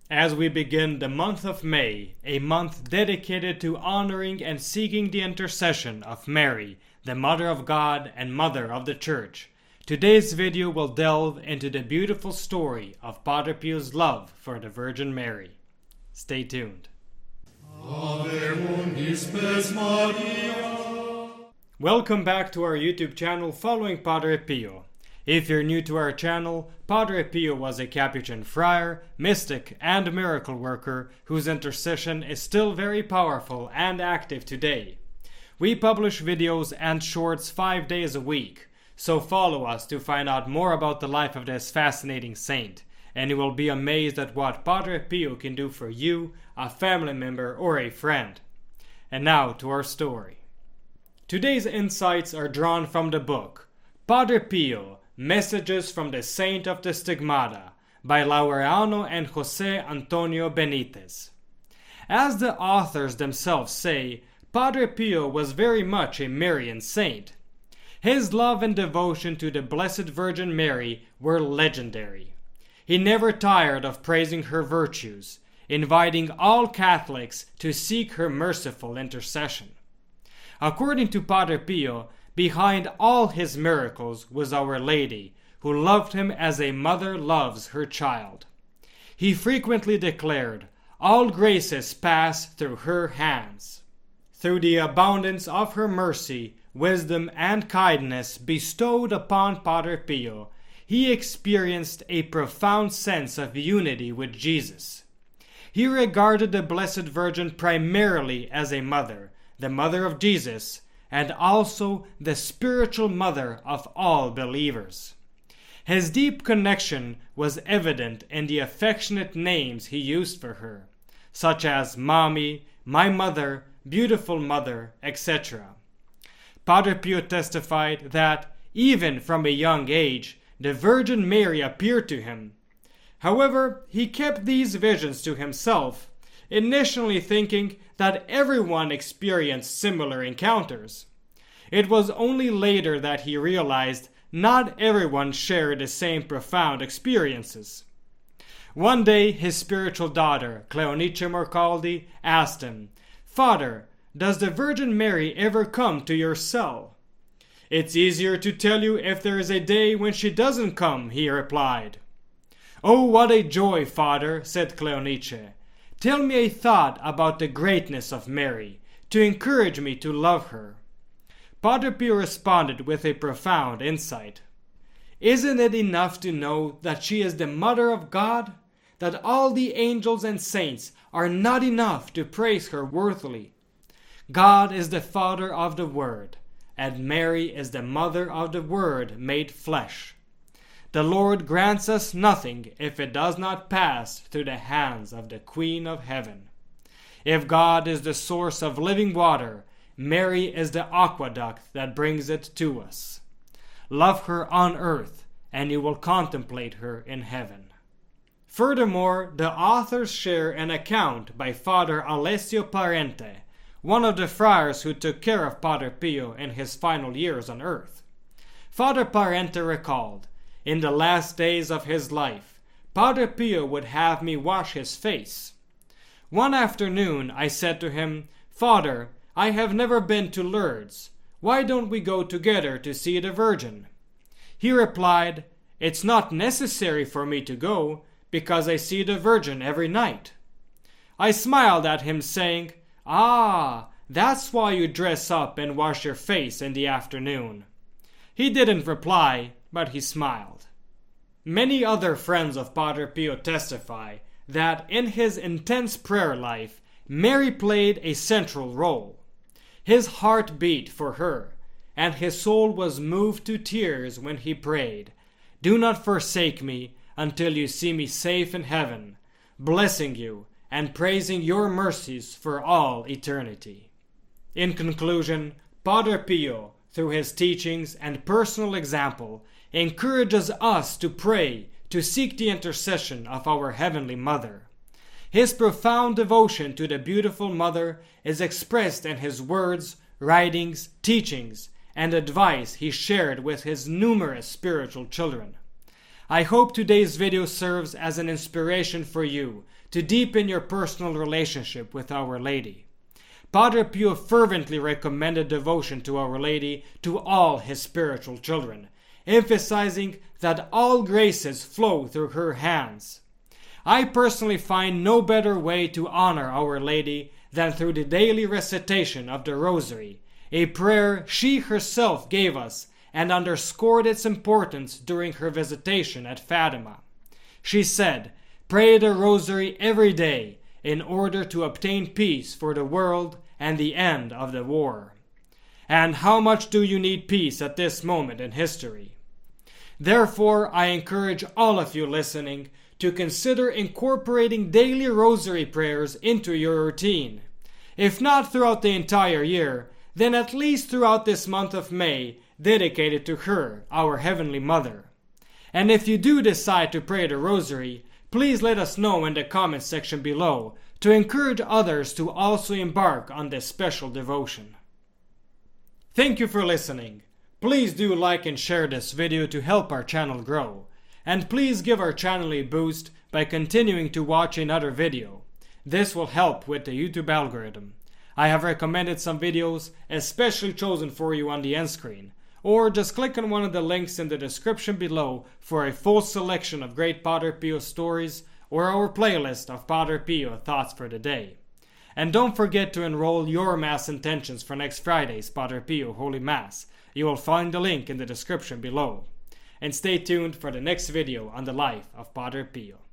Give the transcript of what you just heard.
As we begin the month of May, a month dedicated to honoring and seeking the intercession of Mary, the Mother of God and Mother of the Church, today's video will delve into the beautiful story of Padre Pio's love for the Virgin Mary. Stay tuned. Welcome back to our YouTube channel following Padre Pio. If you're new to our channel, Padre Pio was a Capuchin friar, mystic, and miracle worker whose intercession is still very powerful and active today. We publish videos and shorts 5 days a week, so follow us to find out more about the life of this fascinating saint, and you will be amazed at what Padre Pio can do for you, a family member, or a friend. And now to our story. Today's insights are drawn from the book Padre Pio, Messages from the Saint of the Stigmata by Laureano and Jose Antonio Benitez. As the authors themselves say, Padre Pio was very much a Marian saint. His love and devotion to the Blessed Virgin Mary were legendary. He never tired of praising her virtues, inviting all Catholics to seek her merciful intercession. According to Padre Pio, behind all his miracles was Our Lady, who loved him as a mother loves her child. He frequently declared, "All graces pass through her hands." Through the abundance of her mercy, wisdom, and kindness bestowed upon Padre Pio, he experienced a profound sense of unity with Jesus. He regarded the Blessed Virgin primarily as a mother, the mother of Jesus, and also the spiritual mother of all believers. His deep connection was evident in the affectionate names he used for her, such as Mommy, my mother, beautiful mother, etc. Padre Pio testified that, even from a young age, the Virgin Mary appeared to him. However, he kept these visions to himself, initially thinking that everyone experienced similar encounters. It was only later that he realized not everyone shared the same profound experiences. One day, his spiritual daughter, Cleonice Morcaldi, asked him, "Father, does the Virgin Mary ever come to your cell?" "It's easier to tell you if there is a day when she doesn't come," he replied. "Oh, what a joy, Father," said Cleonice. "Tell me a thought about the greatness of Mary, to encourage me to love her." Padre Pio responded with a profound insight. "Isn't it enough to know that she is the Mother of God? That all the angels and saints are not enough to praise her worthily? God is the Father of the Word, and Mary is the Mother of the Word made flesh. The Lord grants us nothing if it does not pass through the hands of the Queen of Heaven. If God is the source of living water, Mary is the aqueduct that brings it to us. Love her on earth, and you will contemplate her in heaven." Furthermore, the authors share an account by Father Alessio Parente, one of the friars who took care of Padre Pio in his final years on earth. Father Parente recalled, "In the last days of his life, Padre Pio would have me wash his face. One afternoon I said to him, 'Father, I have never been to Lourdes. Why don't we go together to see the Virgin?' He replied, 'It's not necessary for me to go, because I see the Virgin every night.' I smiled at him, saying, 'Ah, that's why you dress up and wash your face in the afternoon.' He didn't reply, but he smiled." Many other friends of Padre Pio testify that in his intense prayer life, Mary played a central role. His heart beat for her, and his soul was moved to tears when he prayed, "Do not forsake me until you see me safe in heaven, blessing you and praising your mercies for all eternity." In conclusion, Padre Pio, through his teachings and personal example, encourages us to pray, to seek the intercession of our Heavenly Mother. His profound devotion to the beautiful Mother is expressed in his words, writings, teachings, and advice he shared with his numerous spiritual children. I hope today's video serves as an inspiration for you to deepen your personal relationship with Our Lady. Padre Pio fervently recommended devotion to Our Lady to all his spiritual children, emphasizing that all graces flow through her hands. I personally find no better way to honor Our Lady than through the daily recitation of the Rosary, a prayer she herself gave us and underscored its importance during her visitation at Fatima. She said, "Pray the Rosary every day in order to obtain peace for the world and the end of the war." And how much do you need peace at this moment in history? Therefore, I encourage all of you listening to consider incorporating daily Rosary prayers into your routine. If not throughout the entire year, then at least throughout this month of May, dedicated to her, our Heavenly Mother. And if you do decide to pray the Rosary, please let us know in the comments section below to encourage others to also embark on this special devotion. Thank you for listening. Please do like and share this video to help our channel grow. And please give our channel a boost by continuing to watch another video. This will help with the YouTube algorithm. I have recommended some videos especially chosen for you on the end screen, or just click on one of the links in the description below for a full selection of great Padre Pio stories or our playlist of Padre Pio thoughts for the day. And don't forget to enroll your Mass intentions for next Friday's Padre Pio Holy Mass. You will find the link in the description below. And stay tuned for the next video on the life of Padre Pio.